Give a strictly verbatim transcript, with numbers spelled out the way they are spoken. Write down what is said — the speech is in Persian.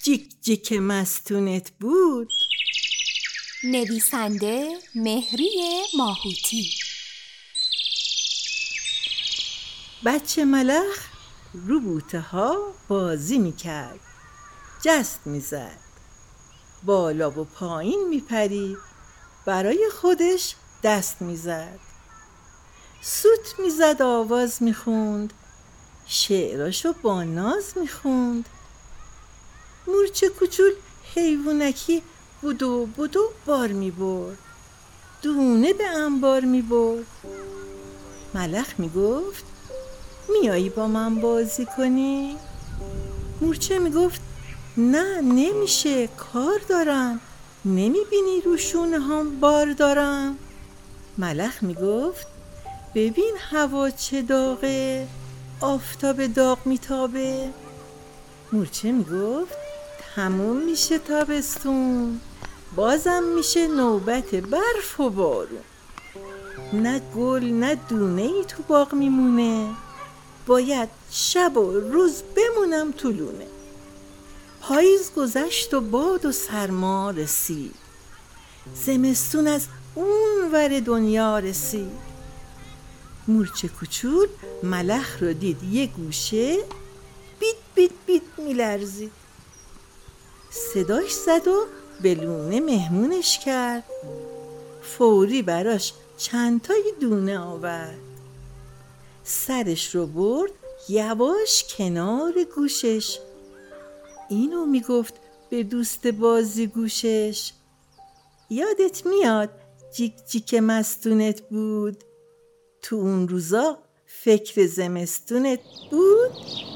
جیک جیک مستونت بود. نویسنده مهری ماهوتی. بچه ملخ رو بوته ها بازی میکرد، جست میزد، بالا و پایین میپرید، برای خودش دست میزد، سوت میزد، آواز میخوند، شعراشو با ناز میخوند. مورچه کوچول حیوونکی بودو بودو بار میبرد، دونه به انبار میبرد. ملخ میگفت میایی با من بازی کنی؟ مورچه میگفت نه نمیشه، کار دارم، نمیبینی رو شونه هم بار دارم؟ ملخ میگفت ببین هوا چه داغه، آفتاب داغ میتابه. مورچه میگفت تموم میشه تابستون، بازم میشه نوبت برف و بارون. نه گل نه دونه ای تو باغ میمونه، باید شب و روز بمونم تو لونه. پاییز گذشت و باد و سرما رسید، زمستون از اون ور دنیا رسید. مورچه کوچول ملخ رو دید یه گوشه، بیت بیت بیت میلرزید. صداش زد و به لونه مهمونش کرد، فوری براش چند تای دونه آورد. سرش رو برد یواش کنار گوشش، اینو میگفت به دوست بازی گوشش. یادت میاد جیک جیک مستونت بود؟ تو اون روزا فکر زمستونت بود؟